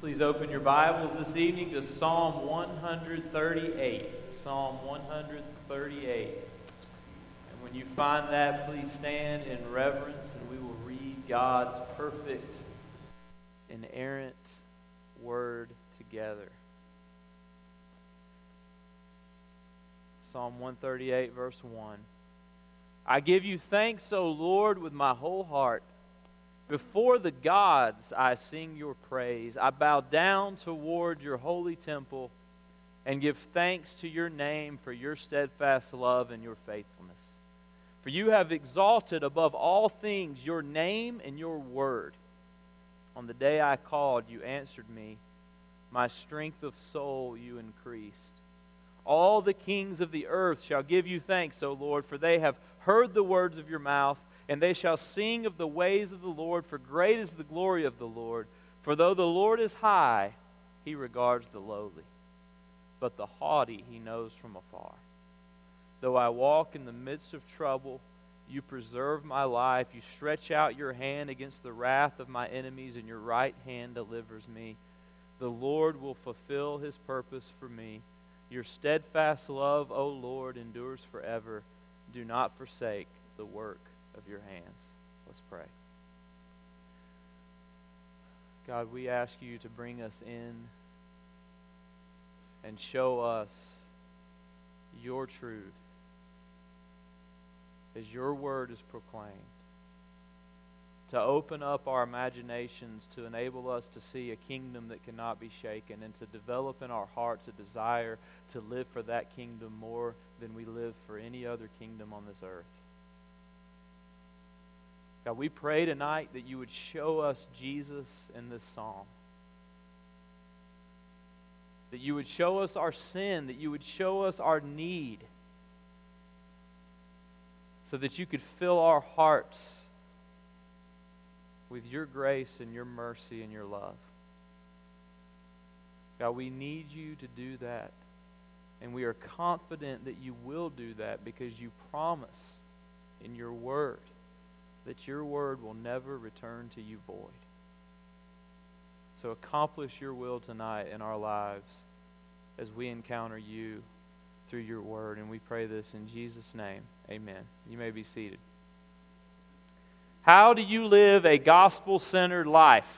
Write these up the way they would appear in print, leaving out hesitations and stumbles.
Please open your Bibles this evening to Psalm 138. Psalm 138. And when you find that, please stand in reverence and we will read God's perfect, inerrant word together. Psalm 138, verse 1. I give you thanks, O Lord, with my whole heart. Before the gods I sing your praise. I bow down toward your holy temple and give thanks to your name for your steadfast love and your faithfulness. For you have exalted above all things your name and your word. On the day I called, you answered me. My strength of soul you increased. All the kings of the earth shall give you thanks, O Lord, for they have heard the words of your mouth. And they shall sing of the ways of the Lord, for great is the glory of the Lord. For though the Lord is high, he regards the lowly, but the haughty he knows from afar. Though I walk in the midst of trouble, you preserve my life. You stretch out your hand against the wrath of my enemies, and your right hand delivers me. The Lord will fulfill his purpose for me. Your steadfast love, O Lord, endures forever. Do not forsake the work of your hands. Let's pray. God, we ask you to bring us in and show us your truth as your word is proclaimed. To open up our imaginations, to enable us to see a kingdom that cannot be shaken, and to develop in our hearts a desire to live for that kingdom more than we live for any other kingdom on this earth. God, we pray tonight that you would show us Jesus in this psalm. That you would show us our sin, that you would show us our need, so that you could fill our hearts with your grace and your mercy and your love. God, we need you to do that, and we are confident that you will do that because you promise in your word that your word will never return to you void. So accomplish your will tonight in our lives as we encounter you through your word. And we pray this in Jesus' name. Amen. You may be seated. How do you live a gospel-centered life?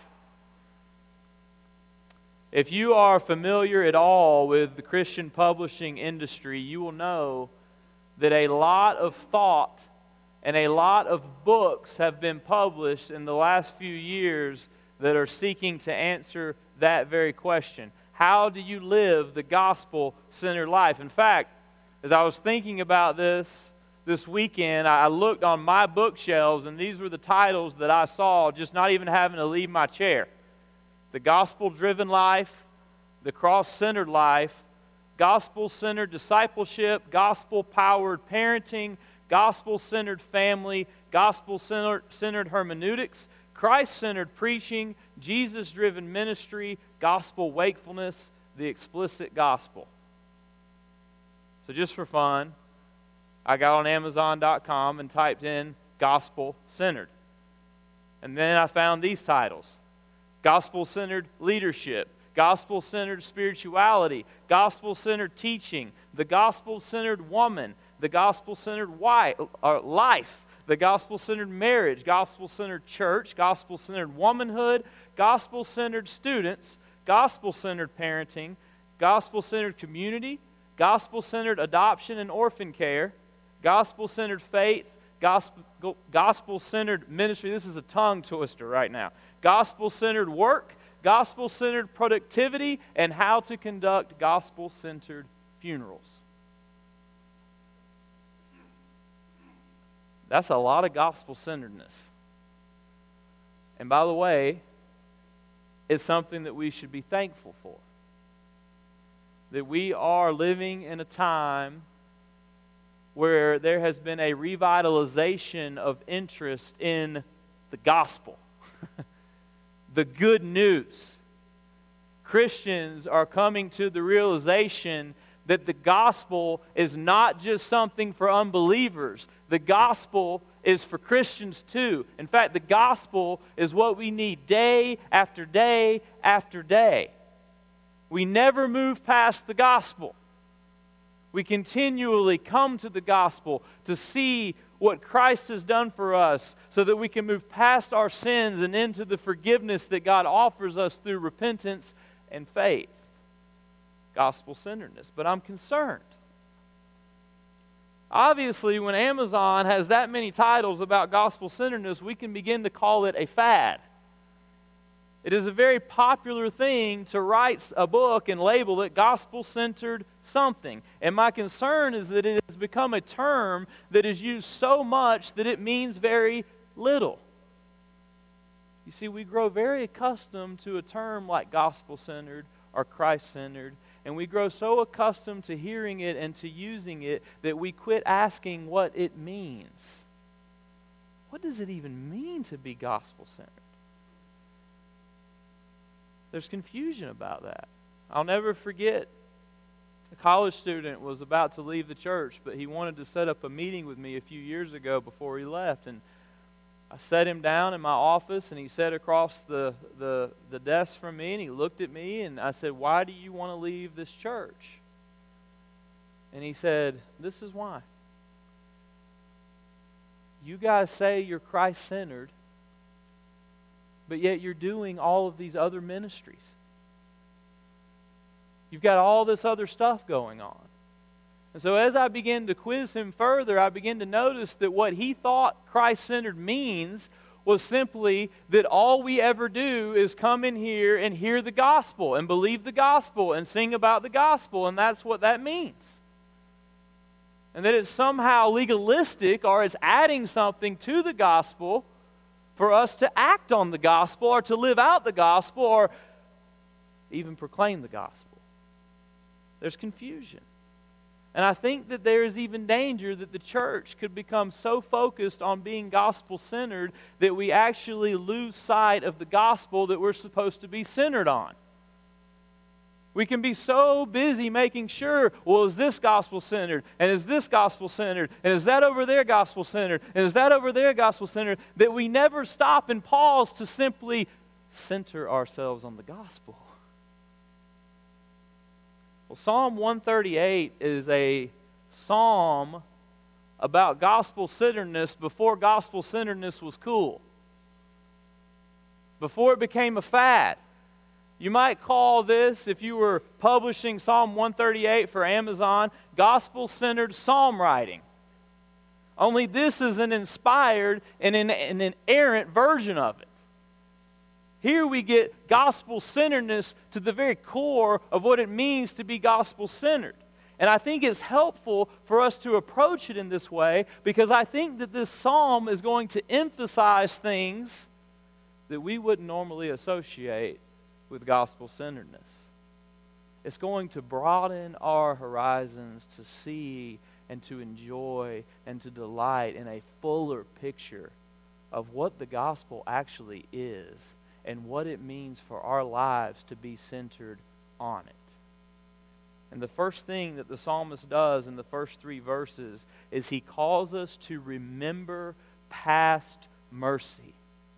If you are familiar at all with the Christian publishing industry, you will know that a lot of thought and a lot of books have been published in the last few years that are seeking to answer that very question. How do you live the gospel-centered life? In fact, as I was thinking about this weekend, I looked on my bookshelves, and these were the titles that I saw, just not even having to leave my chair. The Gospel-Driven Life, The Cross-Centered Life, Gospel-Centered Discipleship, Gospel-Powered Parenting, Gospel-Centered Family, Gospel-Centered Hermeneutics, Christ-Centered Preaching, Jesus-Driven Ministry, Gospel Wakefulness, the Explicit Gospel. So just for fun, I got on Amazon.com and typed in Gospel-Centered. And then I found these titles: Gospel-Centered Leadership, Gospel-Centered Spirituality, Gospel-Centered Teaching, The Gospel-Centered Woman, The Gospel-Centered Life, The Gospel-Centered Marriage, Gospel-Centered Church, Gospel-Centered Womanhood, Gospel-Centered Students, Gospel-Centered Parenting, Gospel-Centered Community, Gospel-Centered Adoption and Orphan Care, Gospel-Centered Faith, Gospel-Centered Ministry. This is a tongue twister right now. Gospel-Centered Work, Gospel-Centered Productivity, and how to conduct gospel-centered funerals. That's a lot of gospel-centeredness. And by the way, it's something that we should be thankful for. That we are living in a time where there has been a revitalization of interest in the gospel. The good news. Christians are coming to the realization that the gospel is not just something for unbelievers. The gospel is for Christians too. In fact, the gospel is what we need day after day after day. We never move past the gospel. We continually come to the gospel to see what Christ has done for us so that we can move past our sins and into the forgiveness that God offers us through repentance and faith. Gospel-centeredness. But I'm concerned. Obviously, when Amazon has that many titles about gospel-centeredness, we can begin to call it a fad. It is a very popular thing to write a book and label it gospel-centered something. And my concern is that it has become a term that is used so much that it means very little. You see, we grow very accustomed to a term like gospel-centered or Christ-centered, and we grow so accustomed to hearing it and to using it that we quit asking what it means. What does it even mean to be gospel-centered? There's confusion about that. I'll never forget, a college student was about to leave the church, but he wanted to set up a meeting with me a few years ago before he left. And I sat him down in my office, and he sat across the desk from me, and he looked at me, and I said, "Why do you want to leave this church?" And he said, "This is why. You guys say you're Christ-centered, but yet you're doing all of these other ministries. You've got all this other stuff going on." And so as I began to quiz him further, I began to notice that what he thought Christ-centered means was simply that all we ever do is come in here and hear the gospel and believe the gospel and sing about the gospel, and that's what that means. And that it's somehow legalistic or it's adding something to the gospel for us to act on the gospel or to live out the gospel or even proclaim the gospel. There's confusion. And I think that there is even danger that the church could become so focused on being gospel-centered that we actually lose sight of the gospel that we're supposed to be centered on. We can be so busy making sure, well, is this gospel-centered? And is this gospel-centered? And is that over there gospel-centered? And is that over there gospel-centered? That we never stop and pause to simply center ourselves on the gospel. Well, Psalm 138 is a psalm about gospel-centeredness before gospel-centeredness was cool. Before it became a fad. You might call this, if you were publishing Psalm 138 for Amazon, gospel-centered psalm writing. Only this is an inspired and an inerrant version of it. Here we get gospel-centeredness to the very core of what it means to be gospel-centered. And I think it's helpful for us to approach it in this way because I think that this psalm is going to emphasize things that we wouldn't normally associate with gospel-centeredness. It's going to broaden our horizons to see and to enjoy and to delight in a fuller picture of what the gospel actually is and what it means for our lives to be centered on it. And the first thing that the psalmist does in the first 3 verses is he calls us to remember past mercy.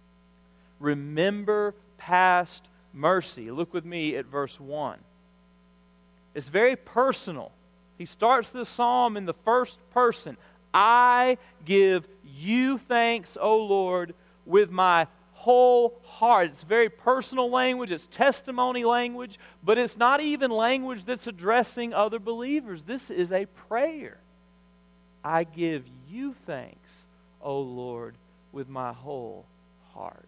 Remember past mercy. Look with me at verse 1. It's very personal. He starts this psalm in the first person. I give you thanks, O Lord, with my whole heart. It's very personal language. It's testimony language. But it's not even language that's addressing other believers. This is a prayer. I give you thanks, O Lord, with my whole heart.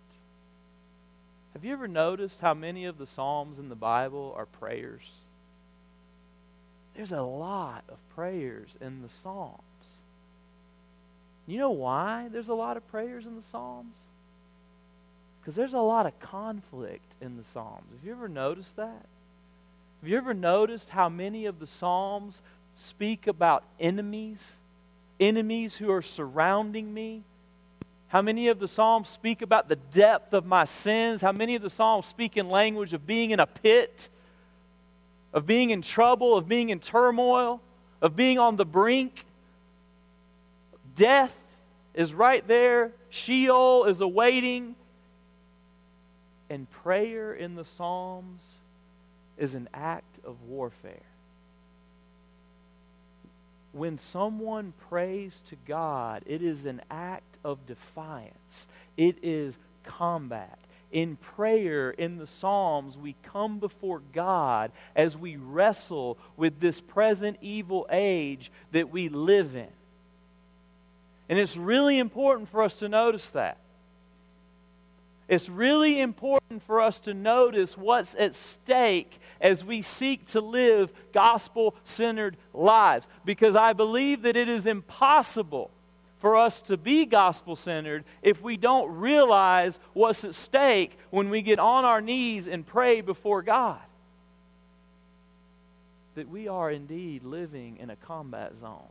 Have you ever noticed how many of the Psalms in the Bible are prayers? There's a lot of prayers in the Psalms. You know why there's a lot of prayers in the Psalms? Because there's a lot of conflict in the Psalms. Have you ever noticed that? Have you ever noticed how many of the Psalms speak about enemies? Enemies who are surrounding me? How many of the Psalms speak about the depth of my sins? How many of the Psalms speak in language of being in a pit? Of being in trouble? Of being in turmoil? Of being on the brink? Death? is right there. Sheol is awaiting. And prayer in the Psalms is an act of warfare. When someone prays to God, it is an act of defiance. It is combat. In prayer, in the Psalms, we come before God as we wrestle with this present evil age that we live in. And it's really important for us to notice that. It's really important for us to notice what's at stake as we seek to live gospel-centered lives. Because I believe that it is impossible for us to be gospel-centered if we don't realize what's at stake when we get on our knees and pray before God. That we are indeed living in a combat zone.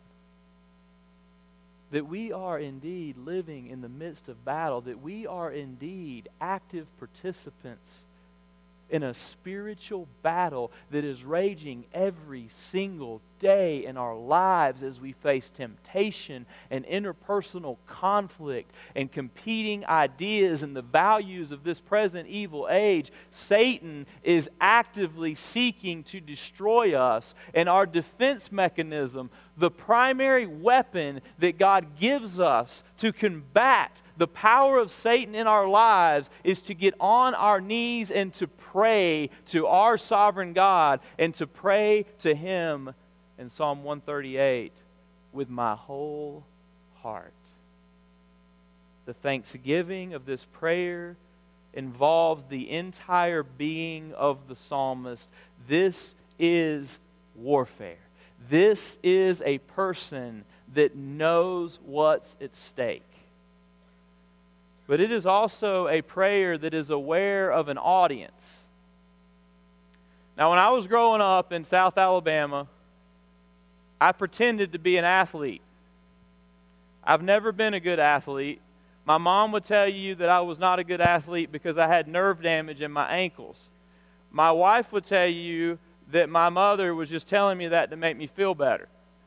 That we are indeed living in the midst of battle, that we are indeed active participants in a spiritual battle that is raging every single day in our lives as we face temptation and interpersonal conflict and competing ideas and the values of this present evil age. Satan is actively seeking to destroy us, and our defense mechanism, the primary weapon that God gives us to combat the power of Satan in our lives, is to get on our knees and to pray to our sovereign God and to pray to Him in Psalm 138 with my whole heart. The thanksgiving of this prayer involves the entire being of the psalmist. This is warfare. This is a person that knows what's at stake. But it is also a prayer that is aware of an audience. Now, when I was growing up in South Alabama, I pretended to be an athlete. I've never been a good athlete. My mom would tell you that I was not a good athlete because I had nerve damage in my ankles. My wife would tell you that my mother was just telling me that to make me feel better.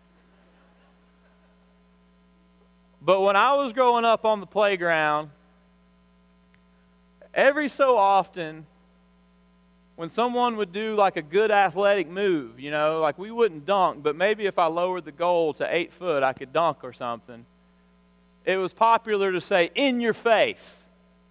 But when I was growing up on the playground, every so often, when someone would do like a good athletic move, you know, like we wouldn't dunk, but maybe if I lowered the goal to 8 foot, I could dunk or something. It was popular to say, "in your face."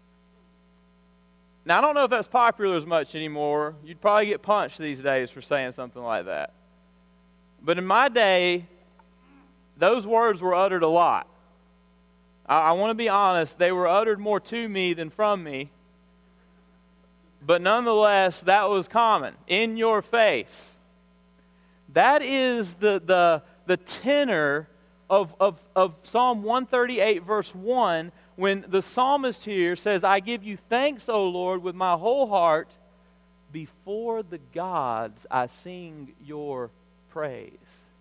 Now, I don't know if that's popular as much anymore. You'd probably get punched these days for saying something like that. But in my day, those words were uttered a lot. I want to be honest, they were uttered more to me than from me. But nonetheless, that was common. In your face. That is the tenor of Psalm 138, verse 1, when the psalmist here says, I give you thanks, O Lord, with my whole heart. Before the gods I sing your praise.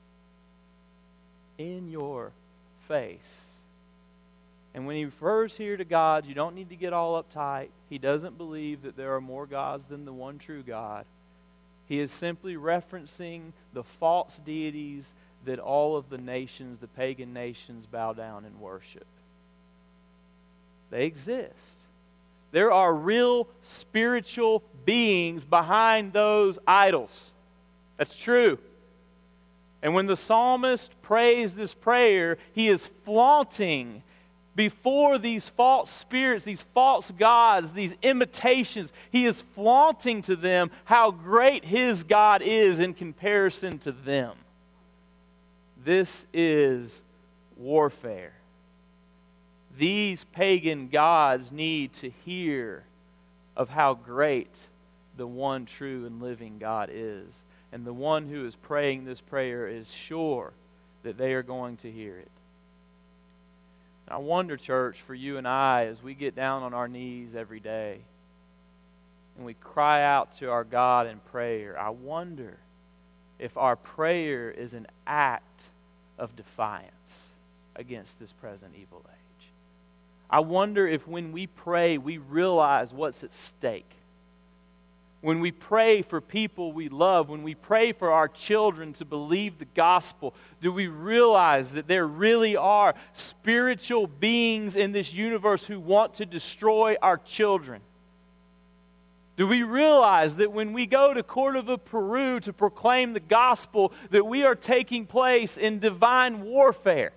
In your face. And when he refers here to gods, you don't need to get all uptight. He doesn't believe that there are more gods than the one true God. He is simply referencing the false deities that all of the nations, the pagan nations, bow down and worship. They exist. There are real spiritual beings behind those idols. That's true. And when the psalmist prays this prayer, he is flaunting before these false spirits, these false gods, these imitations. He is flaunting to them how great his God is in comparison to them. This is warfare. These pagan gods need to hear of how great the one true and living God is. And the one who is praying this prayer is sure that they are going to hear it. I wonder, church, for you and I, as we get down on our knees every day and we cry out to our God in prayer, I wonder if our prayer is an act of defiance against this present evil age. I wonder if when we pray, we realize what's at stake. when we pray for people we love, when we pray for our children to believe the gospel, do we realize that there really are spiritual beings in this universe who want to destroy our children? Do we realize that when we go to Cordova, Peru to proclaim the gospel, that we are taking place in divine warfare?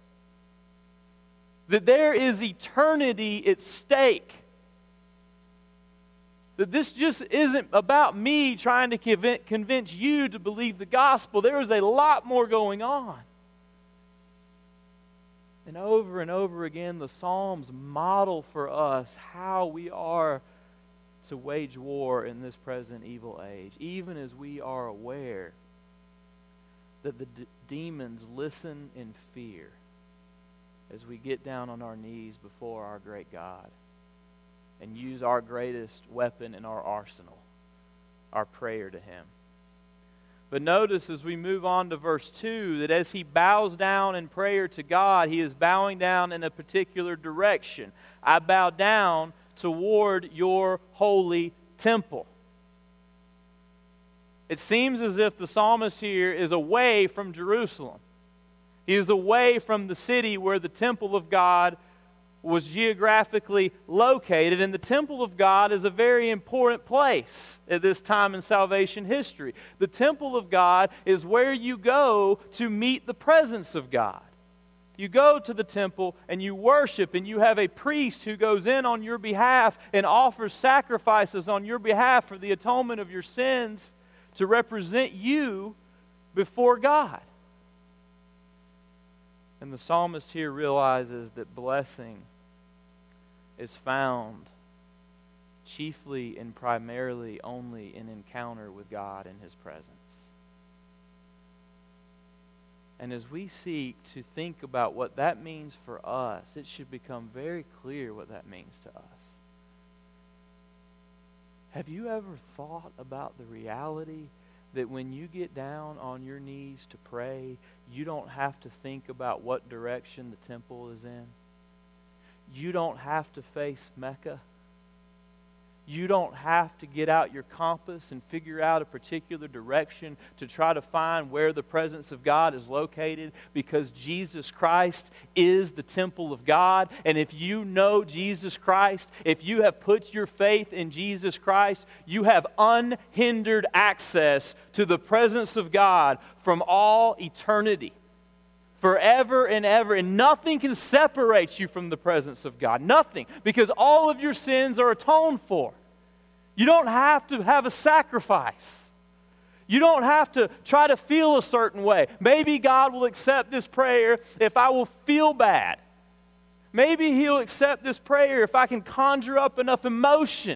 That there is eternity at stake? That this just isn't about me trying to convince you to believe the gospel. There is a lot more going on. And over again, the Psalms model for us how we are to wage war in this present evil age, even as we are aware that the demons listen in fear as we get down on our knees before our great God and use our greatest weapon in our arsenal, our prayer to Him. But notice as we move on to verse 2 that as he bows down in prayer to God, he is bowing down in a particular direction. I bow down toward your holy temple. It seems as if the psalmist here is away from Jerusalem. He is away from the city where the temple of God was geographically located, and the temple of God is a very important place at this time in salvation history. The temple of God is where you go to meet the presence of God. You go to the temple and you worship, and you have a priest who goes in on your behalf and offers sacrifices on your behalf for the atonement of your sins to represent you before God. And the psalmist here realizes that blessing is found chiefly and primarily only in encounter with God in His presence. And as we seek to think about what that means for us, it should become very clear what that means to us. Have you ever thought about the reality that when you get down on your knees to pray, you don't have to think about what direction the temple is in? You don't have to face Mecca. You don't have to get out your compass and figure out a particular direction to try to find where the presence of God is located, because Jesus Christ is the temple of God. And if you know Jesus Christ, if you have put your faith in Jesus Christ, you have unhindered access to the presence of God from all eternity. Forever and ever, and nothing can separate you from the presence of God. Nothing, because all of your sins are atoned for. You don't have to have a sacrifice. You don't have to try to feel a certain way. Maybe God will accept this prayer if I will feel bad. Maybe He'll accept this prayer if I can conjure up enough emotion.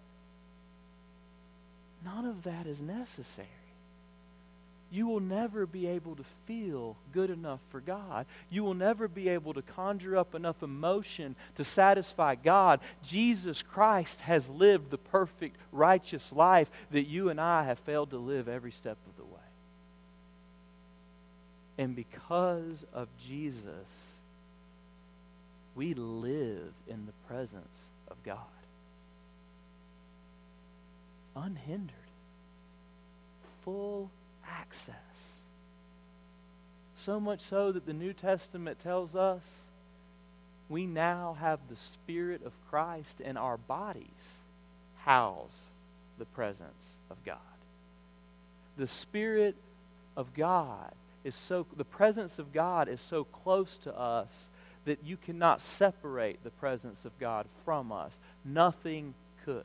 None of that is necessary. You will never be able to feel good enough for God. You will never be able to conjure up enough emotion to satisfy God. Jesus Christ has lived the perfect, righteous life that you and I have failed to live every step of the way. And because of Jesus, we live in the presence of God. Unhindered. Full access. So much so that the New Testament tells us we now have the Spirit of Christ in our bodies house the presence of God. The Spirit of God the presence of God is so close to us that you cannot separate the presence of God from us. Nothing could.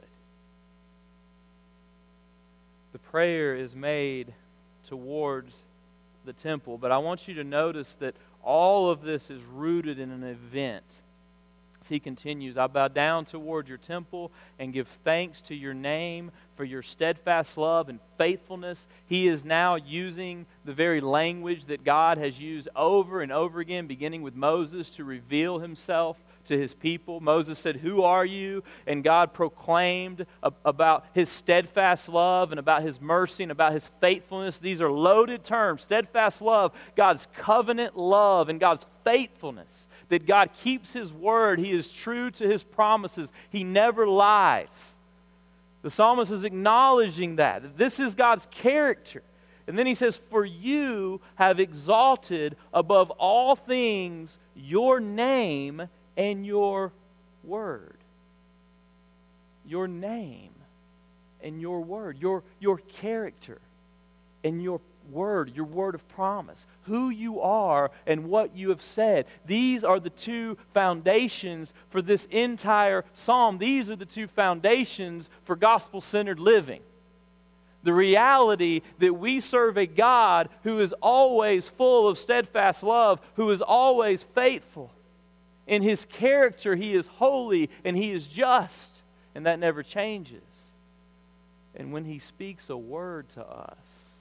The prayer is made towards the temple, but I want you to notice that all of this is rooted in an event. As he continues, I bow down toward your temple and give thanks to your name for your steadfast love and faithfulness. He is now using the very language that God has used over and over again, beginning with Moses, to reveal Himself to His people. Moses said, "Who are you?" And God proclaimed about His steadfast love and about His mercy and about His faithfulness. These are loaded terms. Steadfast love, God's covenant love, and God's faithfulness. That God keeps His word. He is true to His promises. He never lies. The psalmist is acknowledging that this is God's character. And then he says, for you have exalted above all things your name and your word. Your name and your word. Your character and your word of promise. Who you are and what you have said. These are the two foundations for this entire psalm. These are the two foundations for gospel-centered living. The reality that we serve a God who is always full of steadfast love, who is always faithful. In His character, He is holy and He is just, and that never changes. And when He speaks a word to us,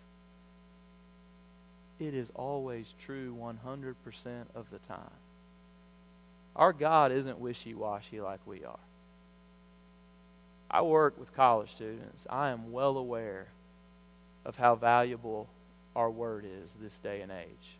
it is always true 100% of the time. Our God isn't wishy-washy like we are. I work with college students. I am well aware of how valuable our word is this day and age.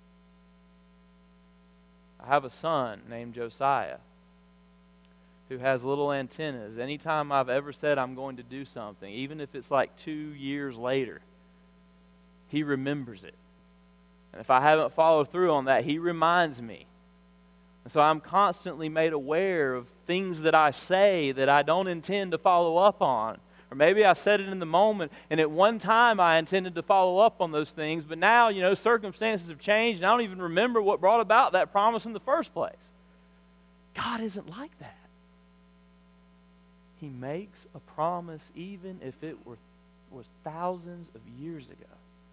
I have a son named Josiah who has little antennas. Anytime I've ever said I'm going to do something, even if it's like 2 years later, he remembers it. And if I haven't followed through on that, he reminds me. And so I'm constantly made aware of things that I say that I don't intend to follow up on. Or maybe I said it in the moment, and at one time I intended to follow up on those things, but now, circumstances have changed, and I don't even remember what brought about that promise in the first place. God isn't like that. He makes a promise even if it was thousands of years ago.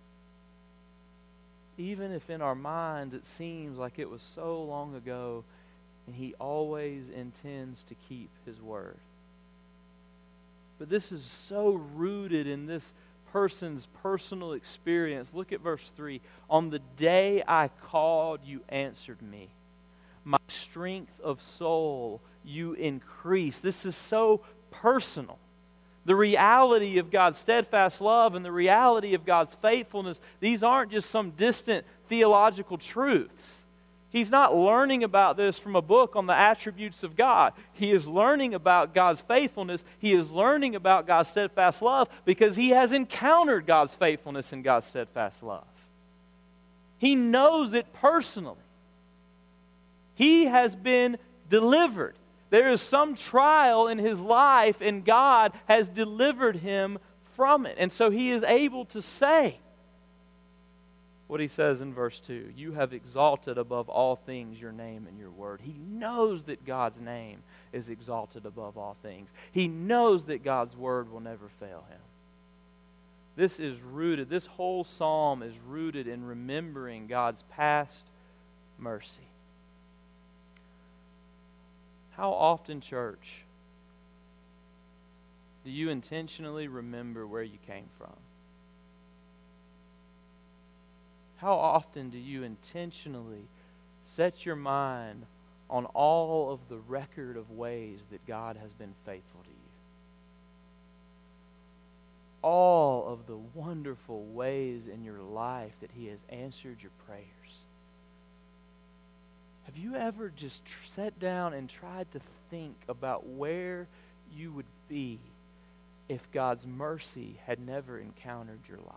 Even if in our minds it seems like it was so long ago, and He always intends to keep His word. But this is so rooted in this person's personal experience. Look at verse 3. On the day I called, you answered me. My strength of soul you increased. This is so personal. The reality of God's steadfast love and the reality of God's faithfulness, these aren't just some distant theological truths. He's not learning about this from a book on the attributes of God. He is learning about God's faithfulness. He is learning about God's steadfast love because he has encountered God's faithfulness and God's steadfast love. He knows it personally. He has been delivered. There is some trial in his life, and God has delivered him from it. And so he is able to say what he says in verse 2. You have exalted above all things your name and your word. He knows that God's name is exalted above all things. He knows that God's word will never fail him. This whole psalm is rooted in remembering God's past mercy. How often, church, do you intentionally remember where you came from? How often do you intentionally set your mind on all of the record of ways that God has been faithful to you? All of the wonderful ways in your life that He has answered your prayers. Have you ever just sat down and tried to think about where you would be if God's mercy had never encountered your life?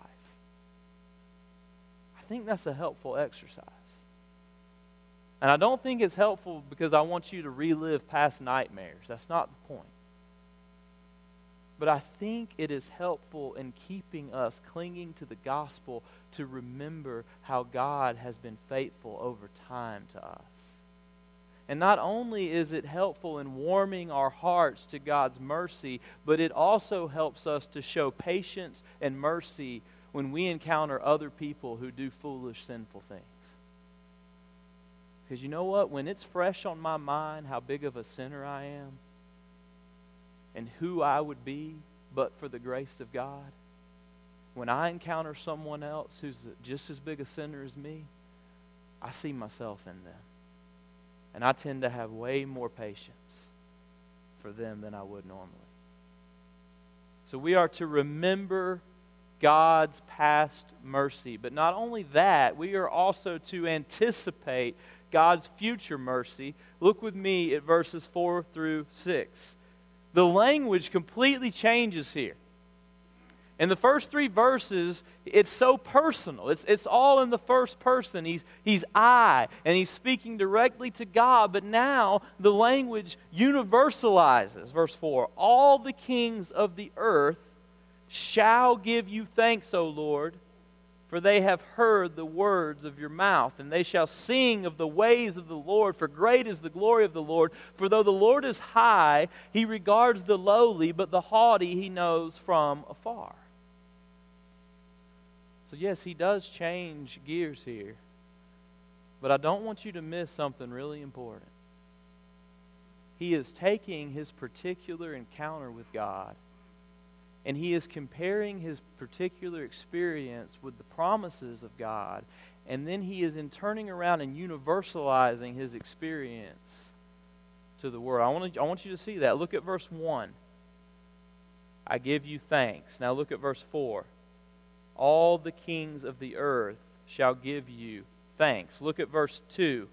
I think that's a helpful exercise. And I don't think it's helpful because I want you to relive past nightmares. That's not the point. But I think it is helpful in keeping us clinging to the gospel to remember how God has been faithful over time to us. And not only is it helpful in warming our hearts to God's mercy, but it also helps us to show patience and mercy when we encounter other people who do foolish, sinful things. Because you know what? When it's fresh on my mind how big of a sinner I am and who I would be but for the grace of God, when I encounter someone else who's just as big a sinner as me, I see myself in them. And I tend to have way more patience for them than I would normally. So we are to remember God's past mercy. But not only that, we are also to anticipate God's future mercy. Look with me at verses 4 through 6. The language completely changes here. In the first 3 verses, it's so personal. It's all in the first person. He's I, and he's speaking directly to God. But now the language universalizes. Verse 4, all the kings of the earth shall give you thanks, O Lord, for they have heard the words of your mouth, and they shall sing of the ways of the Lord, for great is the glory of the Lord. For though the Lord is high, he regards the lowly, but the haughty he knows from afar. So yes, he does change gears here, but I don't want you to miss something really important. He is taking his particular encounter with God, and he is comparing his particular experience with the promises of God, and then he is turning around and universalizing his experience to the world. I want you to see that. Look at verse 1. I give you thanks. Now look at verse 4. All the kings of the earth shall give you thanks. Look at verse 2.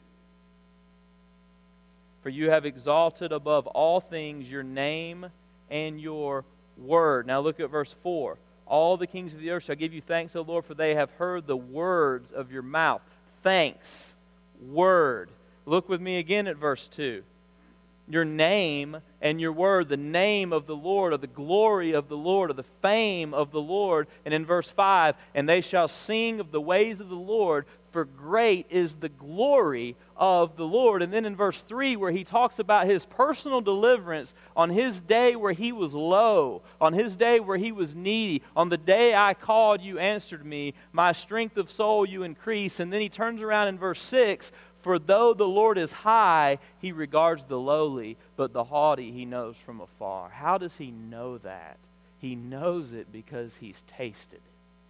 For you have exalted above all things your name and your word. Now look at verse 4. All the kings of the earth shall give you thanks, O Lord, for they have heard the words of your mouth. Thanks, word. Look with me again at verse 2. Your name and your word, the name of the Lord, or the glory of the Lord, or the fame of the Lord. And in verse 5, and they shall sing of the ways of the Lord, for great is the glory of the Lord. And then in verse 3, where he talks about his personal deliverance on his day where he was low, on his day where he was needy, on the day I called, you answered me, my strength of soul you increase. And then he turns around in verse 6, for though the Lord is high, he regards the lowly, but the haughty he knows from afar. How does he know that? He knows it because he's tasted.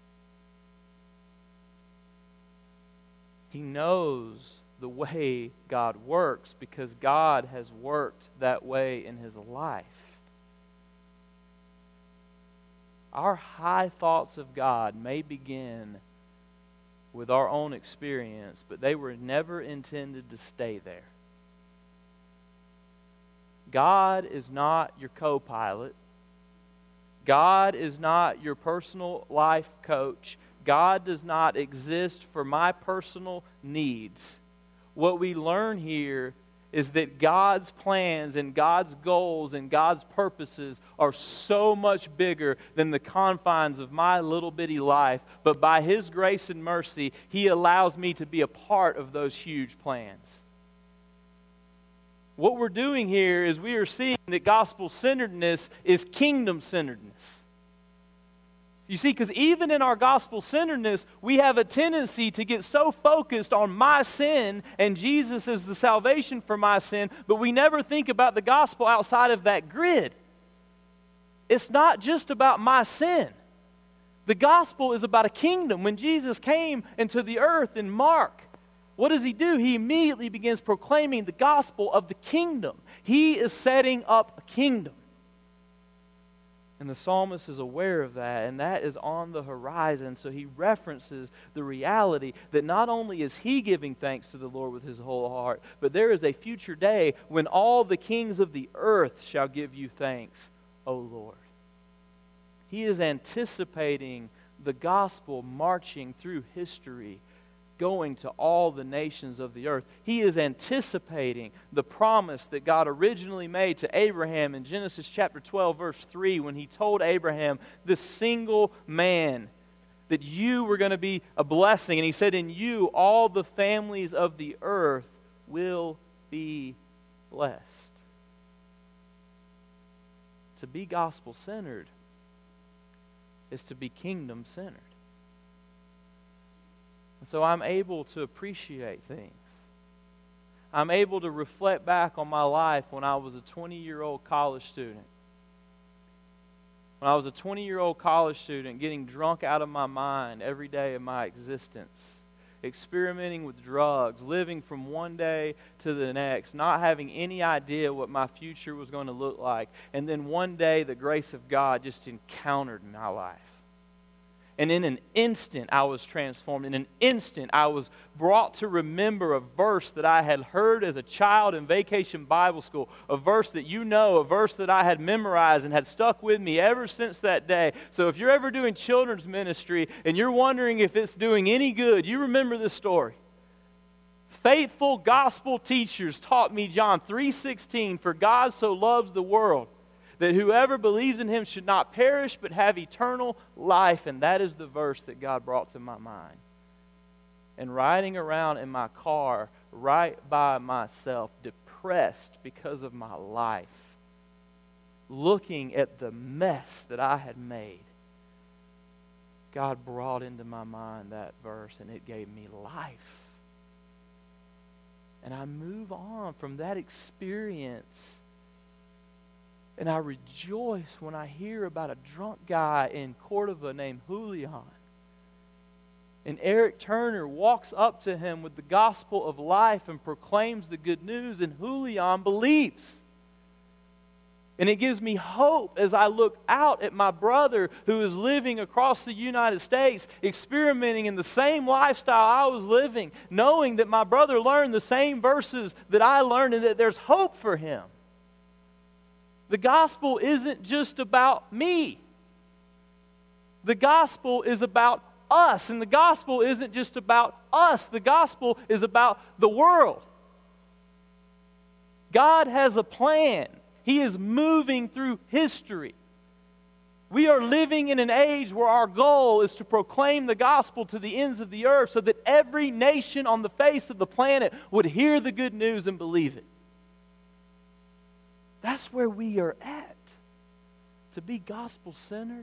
He knows the way God works because God has worked that way in his life. Our high thoughts of God may begin with our own experience, but they were never intended to stay there. God is not your co-pilot. God is not your personal life coach. God does not exist for my personal needs. What we learn here is that God's plans and God's goals and God's purposes are so much bigger than the confines of my little bitty life. But by His grace and mercy, He allows me to be a part of those huge plans. What we're doing here is we are seeing that gospel-centeredness is kingdom-centeredness. You see, because even in our gospel-centeredness, we have a tendency to get so focused on my sin and Jesus is the salvation for my sin, but we never think about the gospel outside of that grid. It's not just about my sin. The gospel is about a kingdom. When Jesus came into the earth in Mark, what does He do? He immediately begins proclaiming the gospel of the kingdom. He is setting up a kingdom. And the psalmist is aware of that, and that is on the horizon. So he references the reality that not only is he giving thanks to the Lord with his whole heart, but there is a future day when all the kings of the earth shall give you thanks, O Lord. He is anticipating the gospel marching through history, going to all the nations of the earth. He is anticipating the promise that God originally made to Abraham in Genesis chapter 12, verse 3, when He told Abraham, this single man, that you were going to be a blessing. And He said, in you, all the families of the earth will be blessed. To be gospel-centered is to be kingdom-centered. And so I'm able to appreciate things. I'm able to reflect back on my life when I was a 20-year-old college student. When I was a 20-year-old college student getting drunk out of my mind every day of my existence, experimenting with drugs, living from one day to the next, not having any idea what my future was going to look like. And then one day the grace of God just encountered my life. And in an instant, I was transformed. In an instant, I was brought to remember a verse that I had heard as a child in Vacation Bible School, a verse that you know, a verse that I had memorized and had stuck with me ever since that day. So if you're ever doing children's ministry and you're wondering if it's doing any good, you remember this story. Faithful gospel teachers taught me John 3:16, "For God so loves the world, that whoever believes in Him should not perish but have eternal life." And that is the verse that God brought to my mind. And riding around in my car right by myself, depressed because of my life, looking at the mess that I had made, God brought into my mind that verse and it gave me life. And I move on from that experience. And I rejoice when I hear about a drunk guy in Cordova named Julian. And Eric Turner walks up to him with the gospel of life and proclaims the good news, and Julian believes. And it gives me hope as I look out at my brother who is living across the United States, experimenting in the same lifestyle I was living, knowing that my brother learned the same verses that I learned and that there's hope for him. The gospel isn't just about me. The gospel is about us. And the gospel isn't just about us. The gospel is about the world. God has a plan. He is moving through history. We are living in an age where our goal is to proclaim the gospel to the ends of the earth so that every nation on the face of the planet would hear the good news and believe it. That's where we are at. To be gospel-centered,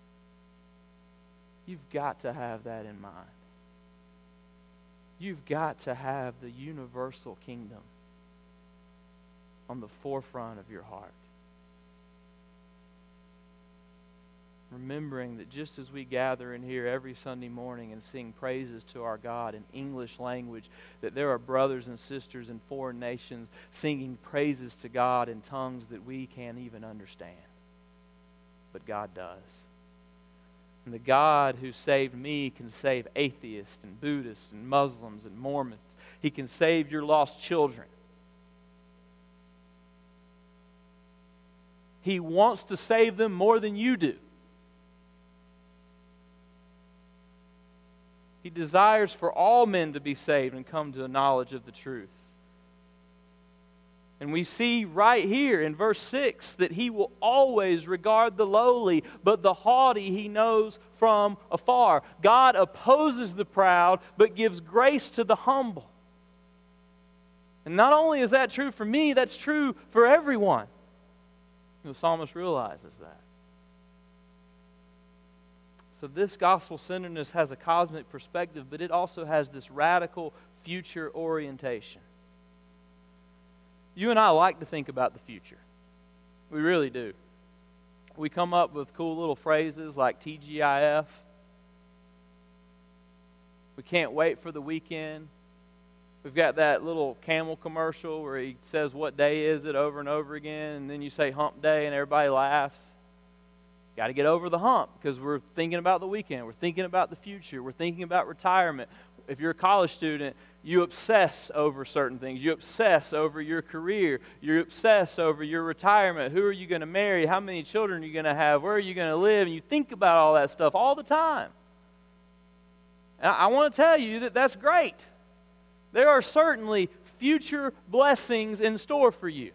you've got to have that in mind. You've got to have the universal kingdom on the forefront of your heart. Remembering that just as we gather in here every Sunday morning and sing praises to our God in English language, that there are brothers and sisters in foreign nations singing praises to God in tongues that we can't even understand. But God does. And the God who saved me can save atheists and Buddhists and Muslims and Mormons. He can save your lost children. He wants to save them more than you do. He desires for all men to be saved and come to a knowledge of the truth. And we see right here in verse 6 that He will always regard the lowly, but the haughty He knows from afar. God opposes the proud, but gives grace to the humble. And not only is that true for me, that's true for everyone. The psalmist realizes that. So this gospel-centeredness has a cosmic perspective, but it also has this radical future orientation. You and I like to think about the future. We really do. We come up with cool little phrases like TGIF. We can't wait for the weekend. We've got that little Camel commercial where he says, "What day is it?" over and over again, and then you say hump day and everybody laughs. Got to get over the hump because we're thinking about the weekend. We're thinking about the future. We're thinking about retirement. If you're a college student, you obsess over certain things. You obsess over your career. You obsess over your retirement. Who are you going to marry? How many children are you going to have? Where are you going to live? And you think about all that stuff all the time. And I want to tell you that that's great. There are certainly future blessings in store for you.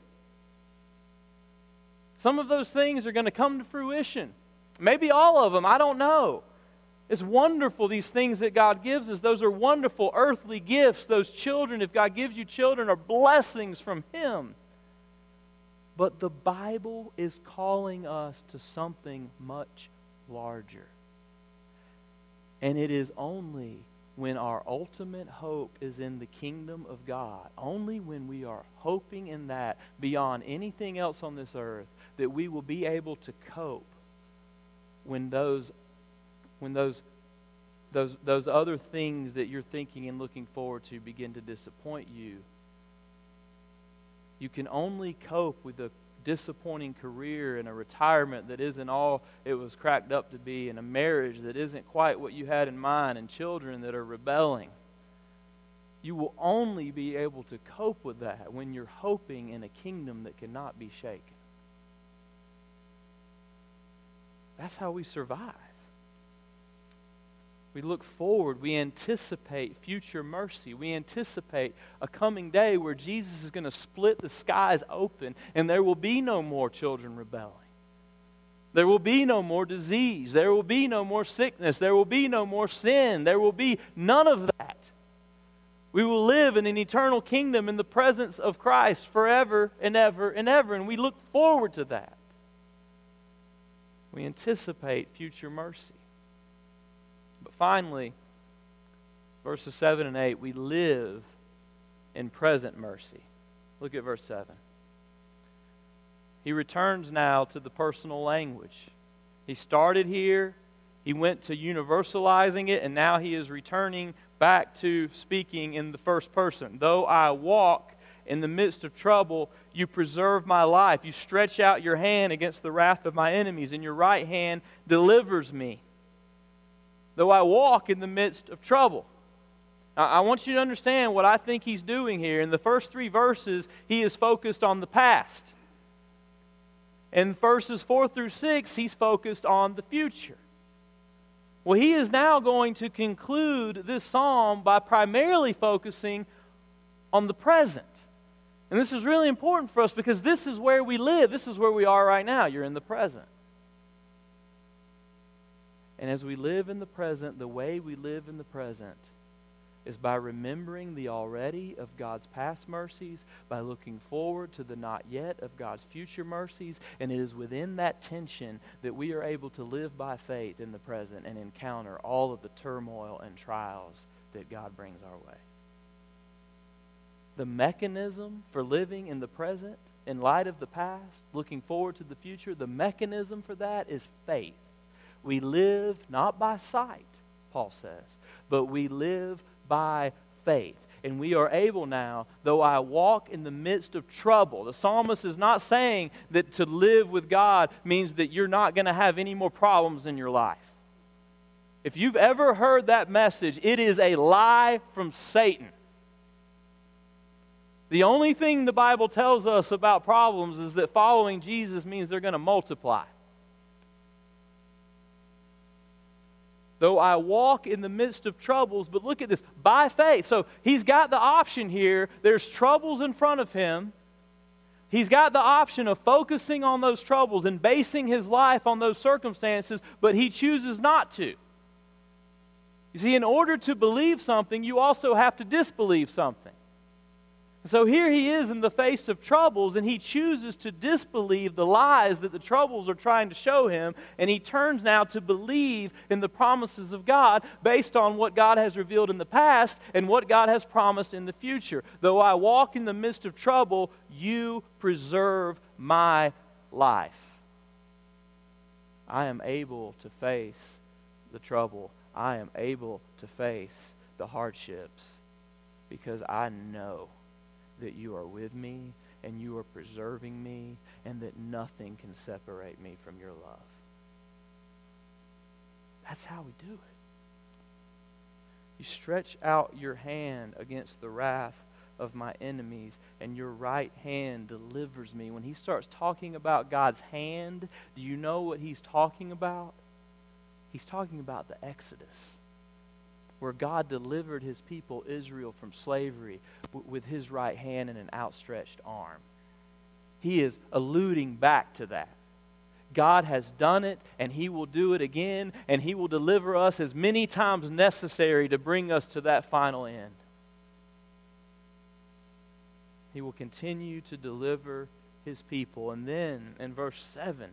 Some of those things are going to come to fruition. Maybe all of them, I don't know. It's wonderful, these things that God gives us. Those are wonderful earthly gifts. Those children, if God gives you children, are blessings from Him. But the Bible is calling us to something much larger. And it is only when our ultimate hope is in the kingdom of God, only when we are hoping in that beyond anything else on this earth, that we will be able to cope when those other things that you're thinking and looking forward to begin to disappoint you. You can only cope with disappointing career and a retirement that isn't all it was cracked up to be, and a marriage that isn't quite what you had in mind, and children that are rebelling. You will only be able to cope with that when you're hoping in a kingdom that cannot be shaken. That's how we survive. We look forward. We anticipate future mercy. We anticipate a coming day where Jesus is going to split the skies open and there will be no more children rebelling. There will be no more disease. There will be no more sickness. There will be no more sin. There will be none of that. We will live in an eternal kingdom in the presence of Christ forever and ever and ever. And we look forward to that. We anticipate future mercy. But finally, verses 7 and 8, we live in present mercy. Look at verse 7. He returns now to the personal language. He started here, he went to universalizing it, and now he is returning back to speaking in the first person. Though I walk in the midst of trouble, you preserve my life. You stretch out your hand against the wrath of my enemies, and your right hand delivers me. Though I walk in the midst of trouble. I want you to understand what I think he's doing here. In the first 3 verses, he is focused on the past. In verses 4 through 6, he's focused on the future. Well, he is now going to conclude this psalm by primarily focusing on the present. And this is really important for us because this is where we live. This is where we are right now. You're in the present. And as we live in the present, the way we live in the present is by remembering the already of God's past mercies, by looking forward to the not yet of God's future mercies, and it is within that tension that we are able to live by faith in the present and encounter all of the turmoil and trials that God brings our way. The mechanism for living in the present, in light of the past, looking forward to the future, the mechanism for that is faith. We live not by sight, Paul says, but we live by faith. And we are able now, though I walk in the midst of trouble. The psalmist is not saying that to live with God means that you're not going to have any more problems in your life. If you've ever heard that message, it is a lie from Satan. The only thing the Bible tells us about problems is that following Jesus means they're going to multiply. Though I walk in the midst of troubles, but look at this, by faith. So he's got the option here. There's troubles in front of him. He's got the option of focusing on those troubles and basing his life on those circumstances, but he chooses not to. You see, in order to believe something, you also have to disbelieve something. So here he is in the face of troubles, and he chooses to disbelieve the lies that the troubles are trying to show him, and he turns now to believe in the promises of God based on what God has revealed in the past and what God has promised in the future. Though I walk in the midst of trouble, you preserve my life. I am able to face the trouble. I am able to face the hardships because I know that you are with me and you are preserving me and that nothing can separate me from your love. That's how we do it. You stretch out your hand against the wrath of my enemies and your right hand delivers me. When he starts talking about God's hand, do you know what he's talking about? He's talking about the Exodus, where God delivered his people Israel from slavery with his right hand and an outstretched arm. He is alluding back to that. God has done it, and he will do it again, and he will deliver us as many times necessary to bring us to that final end. He will continue to deliver his people. And then in verse 7,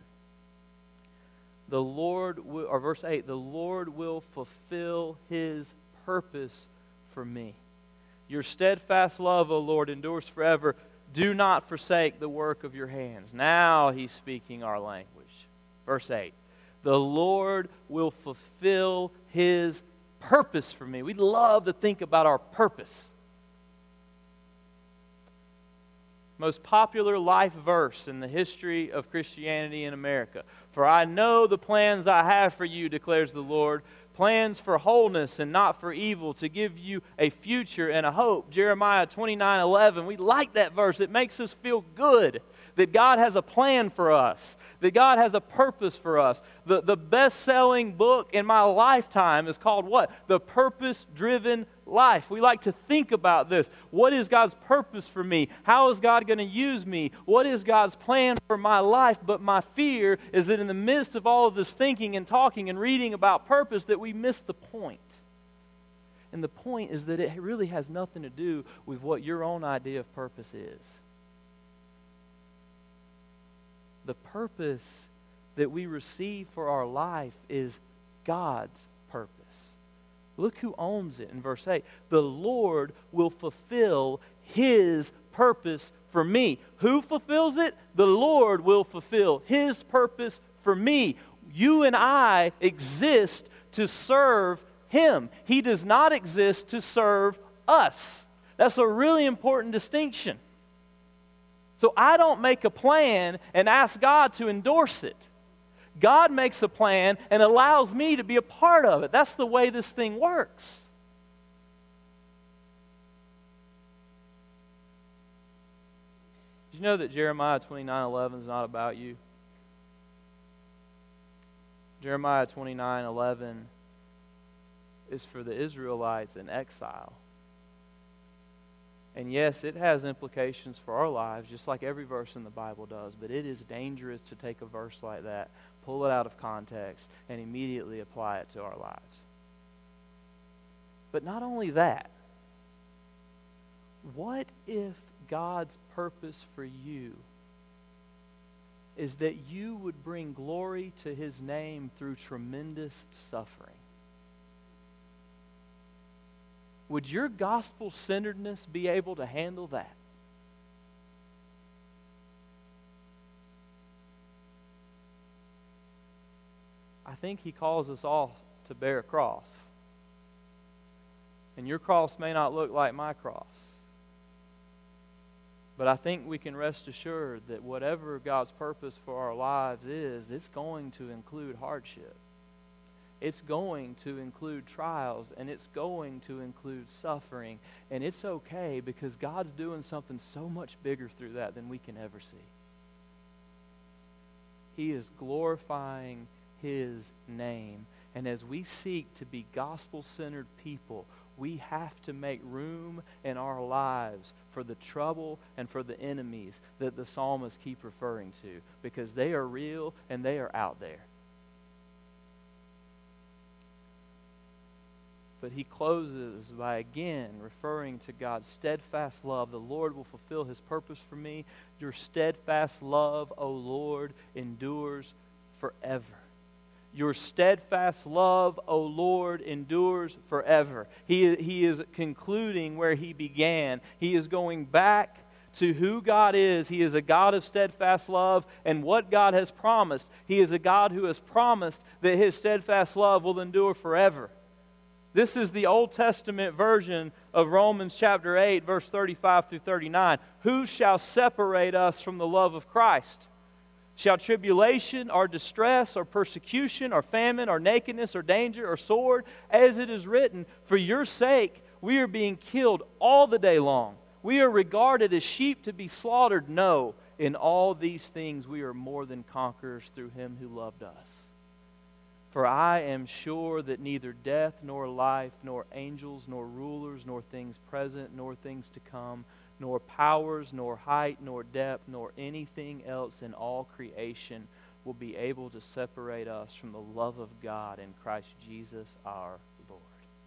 verse 8, the Lord will fulfill his purpose for me. Your steadfast love, O Lord, endures forever. Do not forsake the work of your hands. Now he's speaking our language. Verse 8, the Lord will fulfill his purpose for me. We love to think about our purpose. most popular life verse in the history of Christianity in America. For I know the plans I have for you, declares the Lord, plans for wholeness and not for evil, to give you a future and a hope. Jeremiah 29:11. We like that verse. It makes us feel good that God has a plan for us, that God has a purpose for us. The best-selling book in my lifetime is called what? The Purpose-Driven Life. We like to think about this. What is God's purpose for me? How is God going to use me? What is God's plan for my life? But my fear is that in the midst of all of this thinking and talking and reading about purpose, that we miss the point. And the point is that it really has nothing to do with what your own idea of purpose is. The purpose that we receive for our life is God's purpose. Look who owns it in verse 8. The Lord will fulfill His purpose for me. Who fulfills it? The Lord will fulfill His purpose for me. You and I exist to serve Him. He does not exist to serve us. That's a really important distinction. So I don't make a plan and ask God to endorse it. God makes a plan and allows me to be a part of it. That's the way this thing works. Did you know that Jeremiah 29:11 is not about you? Jeremiah 29:11 is for the Israelites in exile. And yes, it has implications for our lives, just like every verse in the Bible does. But it is dangerous to take a verse like that, pull it out of context, and immediately apply it to our lives. But not only that, what if God's purpose for you is that you would bring glory to His name through tremendous suffering? Would your gospel-centeredness be able to handle that? I think He calls us all to bear a cross. And your cross may not look like my cross. But I think we can rest assured that whatever God's purpose for our lives is, it's going to include hardship. It's going to include trials, and it's going to include suffering. And it's okay because God's doing something so much bigger through that than we can ever see. He is glorifying His name. And as we seek to be gospel-centered people, we have to make room in our lives for the trouble and for the enemies that the psalmists keep referring to, because they are real and they are out there. But he closes by again referring to God's steadfast love. The Lord will fulfill His purpose for me. Your steadfast love, O Lord, endures forever. Your steadfast love, O Lord, endures forever. He is concluding where he began. He is going back to who God is. He is a God of steadfast love and what God has promised. He is a God who has promised that His steadfast love will endure forever. This is the Old Testament version of Romans chapter 8, verse 35 through 39. Who shall separate us from the love of Christ? Shall tribulation or distress or persecution or famine or nakedness or danger or sword? As it is written, for your sake we are being killed all the day long. We are regarded as sheep to be slaughtered. No, in all these things we are more than conquerors through Him who loved us. For I am sure that neither death nor life, nor angels, nor rulers, nor things present, nor things to come, nor powers, nor height, nor depth, nor anything else in all creation will be able to separate us from the love of God in Christ Jesus our Lord.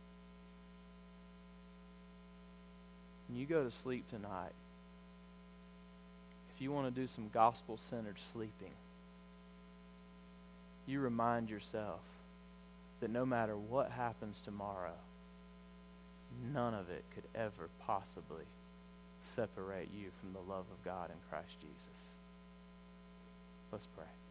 When you go to sleep tonight, if you want to do some gospel-centered sleeping, you remind yourself that no matter what happens tomorrow, none of it could ever possibly separate you from the love of God in Christ Jesus. Let's pray.